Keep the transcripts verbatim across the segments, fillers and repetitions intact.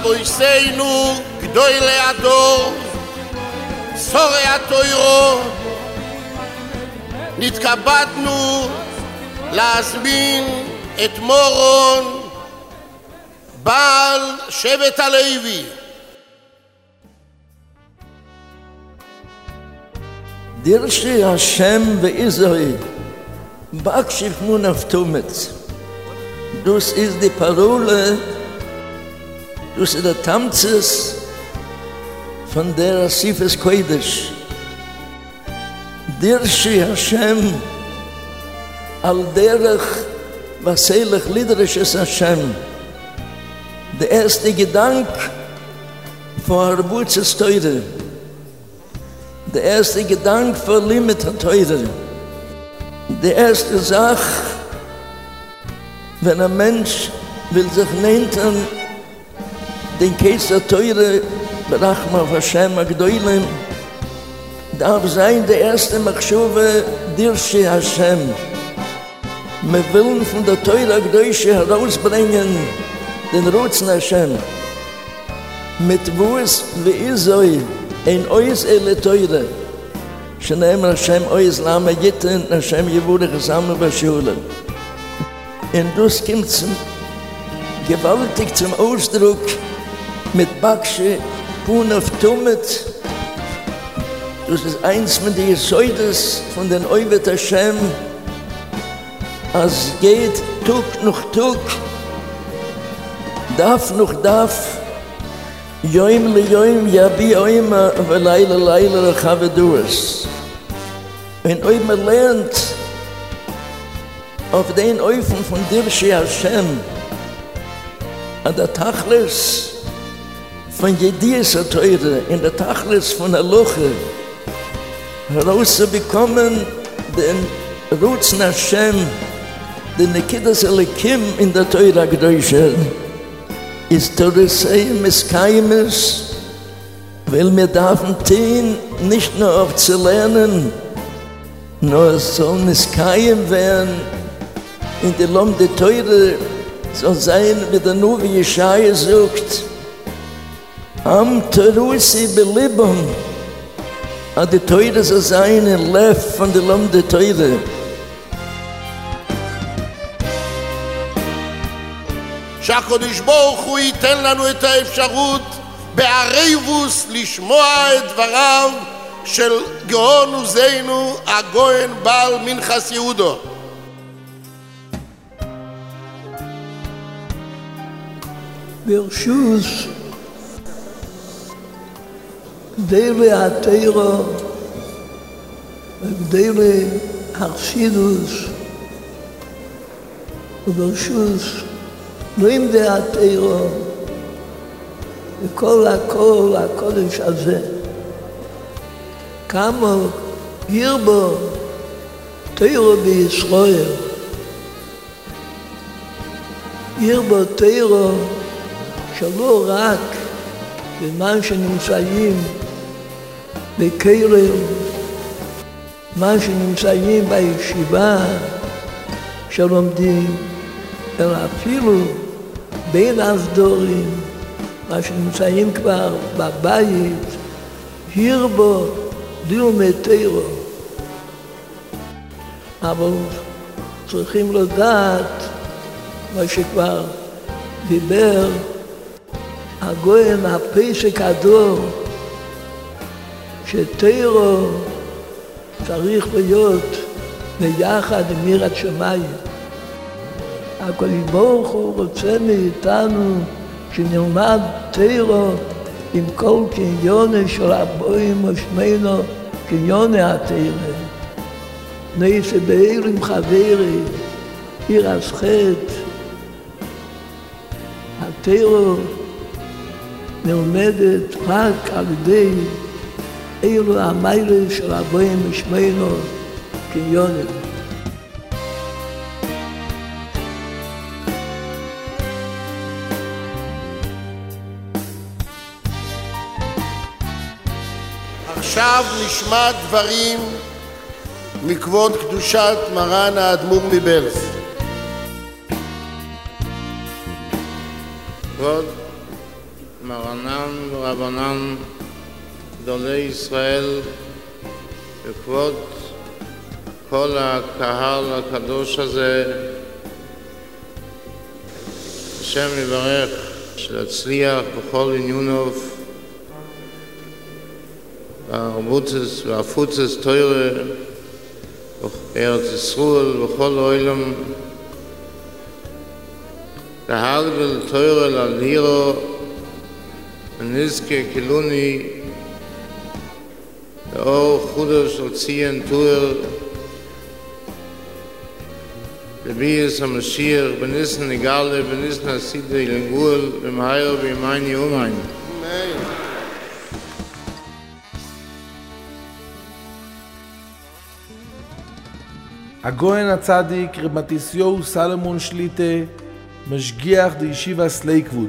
רבויסנו גדולי הדור סורי התוירו נתכבדנו להזמין את מורון בעל שבט הלוי. Dirsche Hashem ve'Israel, Bakshif Munaftumet. Das ist die Parole, das ist der Tamzes von der Sifes Kodesh. Dirsche Hashem, al derech vaselig liderisches Hashem. Der erste Gedanke von Harbutzes Teure. Der erste Gedanke von Limit der Teure. Die erste Sache, wenn ein Mensch will sich nehmen, den Käse der Teure, Berachma auf Hashem Agdoilem, darf sein der erste Machshuve, Dirsche Hashem. Wir wollen von der Teure Agdoische herausbringen, den Rutzen Hashem. Mit Wus wie Isoi, ein Ois ele Teure. Shneim Hashem Ois Lama Yitten, Hashem Yevure Gesamme Bashule. Und das kommt zum, gewaltig zum Ausdruck mit Bakshe, Punaf Tumet. Das ist eins von den Säudes von den Oivet Hashem, als geht Tuk noch Tuk, Daf noch Daf, Yoim le Yoim, Yabi Oima, Velaila Laila Chaveduas. Wenn Oima lernt, auf den Eufen von Dirsche Hashem, an der Tachlis von Jedias Teure, in der Tachlis von Aloche, herauszubekommen den Rutzen Hashem, den Nekidas Elikim in der Teure Gdoshe, ist Torisei Miskaimes, weil wir dürfen tun, nicht nur auf zu lernen, nur es soll Miskaim werden, in der Lom der Teure soll sein, wie der Nuvi Yeshaya sucht, Am Terusi belibam, an die Teure soll sein, in Lev von der Lom der Teure. שהקדוש ברוך הוא ייתן לנו את האפשרות בערבוס לשמוע את דבריו של גאון עוזנו הגאון בעל מנחס יהודו. ברשוס גדולי התורה וגדולי החסידות וברשוס נועים דעתירו וכל הכל הקודש הזה כמה ירבו תירו בישראל ירבו תירו שלא רק בזמן שנמצאים בקרב מה שנמצאים בישיבה שלומדים אלא אפילו בין הסדורים, מה שנמצאים כבר בבית, הרבו דילמי תורה. אבל צריכים לדעת מה שכבר דיבר הגויין הפסק הדור, שתורה צריך להיות ביחד עם יראת שמיים. הקדוש ברוך הוא רוצה מאיתנו שנלמד תורה עם כל קניון של הבוים ושמנו קניון התורה. נעשה בעיר עם חברי, עיר הסחט. התורה נלמדת רק על ידי אלו המיילה של הבוים ושמנו קניון. עכשיו נשמע דברים מכבוד קדושת מרן האדמו"ר מבעלז. כבוד מרנן ורבנן גדולי ישראל וכבוד כל הקהל הקדוש הזה, השם יברך שנצליח בכל עניונוב והרבוצס והפוצס תורה בארץ ישראל וכל העולם, להגדיל תורה להלירו ונזכה כלוני לאור חודש של ציין תורה לביאס המשיח בניסן נגאלה בניסן הסידי לנגול במהר בימייני אומייני. הגויין הצדיק רב מתיסיהו סלומון שליטה, משגיח בישיבה סלייקווד.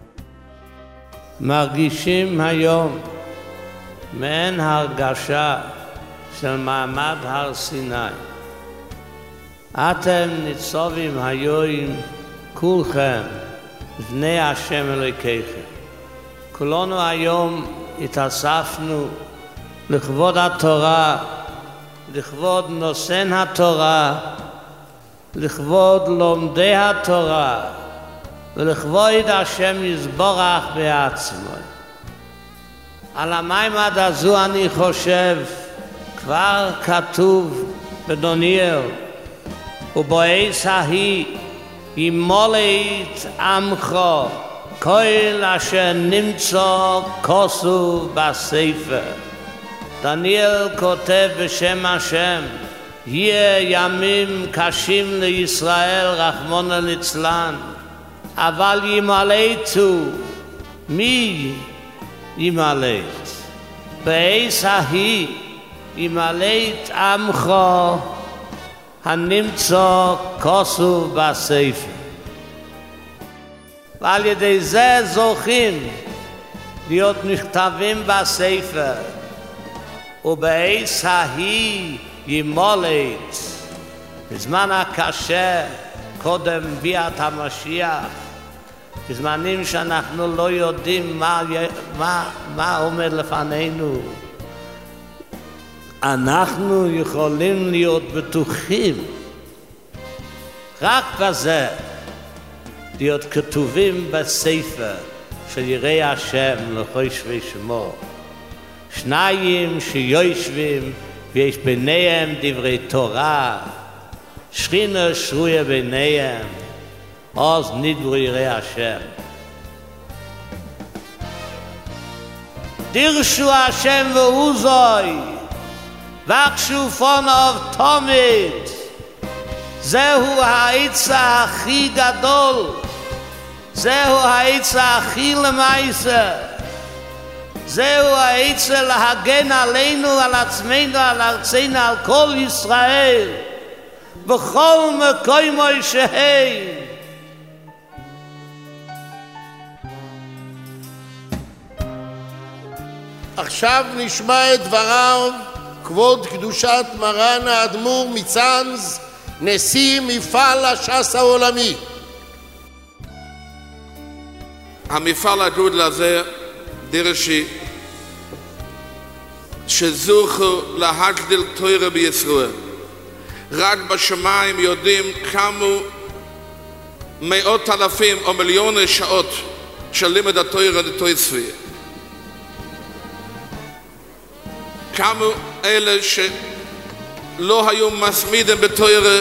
מרגישים היום מעין הרגשה של מעמד הר סיני. אתם ניצבים היום כולכם בני השם אלוקיכם. כולנו היום התאספנו לכבוד התורה, לכבוד נושאי התורה, לכבוד לומדי התורה ולכבוד השם יזברך בעצמו. על המימד הזו אני חושב כבר כתוב בדניאל, ובעץ ההיא ימולט עמך כל אשר נמצא כתוב בספר. דניאל כותב בשם השם, יהיה ימים קשים לישראל רחמנא ליצלן, אבל ימלטו. מי ימלט? בעץ ההיא ימלט עמך הנמצא כתוב בספר. ועל ידי זה זוכים להיות נכתבים בספר, ובעץ ההיא ימולט. בזמן הקשה, קודם ביאת המשיח, בזמנים שאנחנו לא יודעים מה, מה, מה עומד לפנינו, אנחנו יכולים להיות בטוחים רק בזה, להיות כתובים בספר של יראי השם לחושבי שמו. שניים שיושבים ויש ביניהם דברי תורה, שכינה שרויה ביניהם, אז נדברו יראי השם. דירשו השם ועוזוי, בקשו פוניו תמיד. זהו העצה הכי גדול, זהו העצה הכי למעשה, זהו העצה להגן עלינו, על עצמנו, על ארצנו, על כל ישראל, בכל מקום שהם. עכשיו נשמע את דבריו כבוד קדושת מרן האדמו"ר מצאנז, נשיא מפעל הש"ס העולמי. המפעל הגדול הזה דרשי שזוכו להגדיל תורה בישראל. רק בשמיים יודעים כמה מאות אלפים או מיליוני שעות של לימוד התורה לתויספי. כמה אלה שלא היו מסמידים בתורה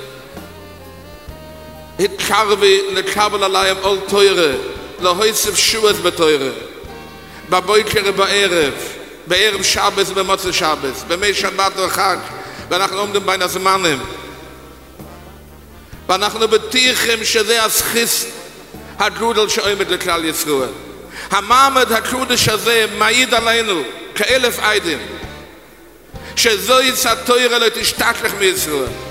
התקרבי לקבל עליהם עול תורה, להוסיף שובס בתורה, בבוקר ובערב, בערב שבת ובמוצאי שבת, בימי שבת וחג, ואנחנו עומדים בין הזמנים, ואנחנו בטוחים שזה הזכות הגדול שעומד לכלל ישראל. המעמד הקדוש הזה מעיד עלינו כאלף עדים, שזוהי התורה לא תשתכח מישראל.